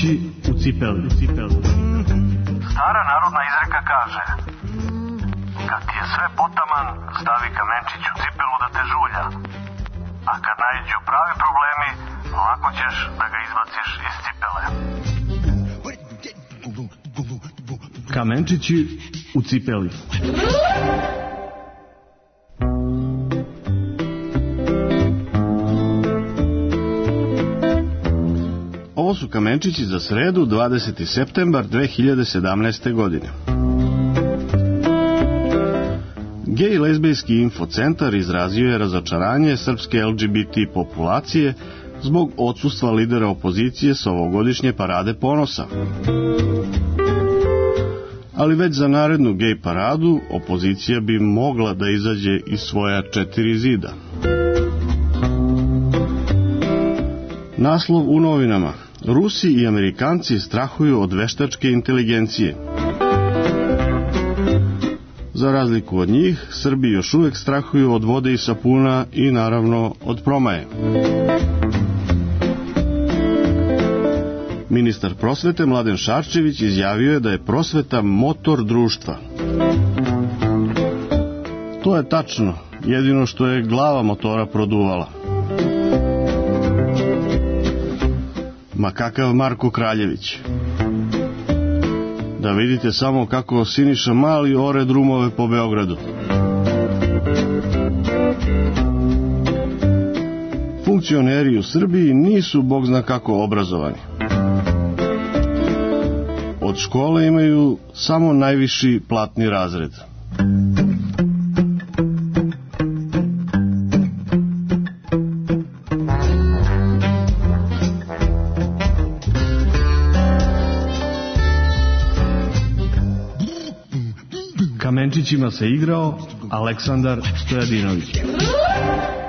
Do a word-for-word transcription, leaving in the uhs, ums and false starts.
Kamenčići u cipeli. Stara narodna izreka kaže: kad ti je sve potaman, stavi kamenčić u cipelu da te žulja. A kad naiđu pravi problemi, lako ćeš da ga izbaciš iz cipele. Kamenčići u cipeli. Ovo su kamenčići za sredu, dvadeseti septembar dve hiljade sedamnaeste. godine. Gej lezbijski infocentar izrazio je razočaranje srpske L G B T populacije zbog odsustva lidera opozicije s ovogodišnje parade ponosa. Ali već za narednu gej paradu opozicija bi mogla da izađe iz svoja četiri zida. Naslov u novinama: Rusi i Amerikanci strahuju od veštačke inteligencije. Za razliku od njih, Srbi još uvek strahuju od vode i sapuna i naravno od promaje. Ministar prosvete Mladen Šarčević izjavio je da je prosveta motor društva. To je tačno, jedino što je glava motora produvala. Ma kakav Marko Kraljević. Da vidite samo kako Siniša Mali ore drumove po Beogradu. Funkcioneri u Srbiji nisu bog zna kako obrazovani. Od škole imaju samo najviši platni razred. Kamenčićima se igrao Aleksandar Stojadinović.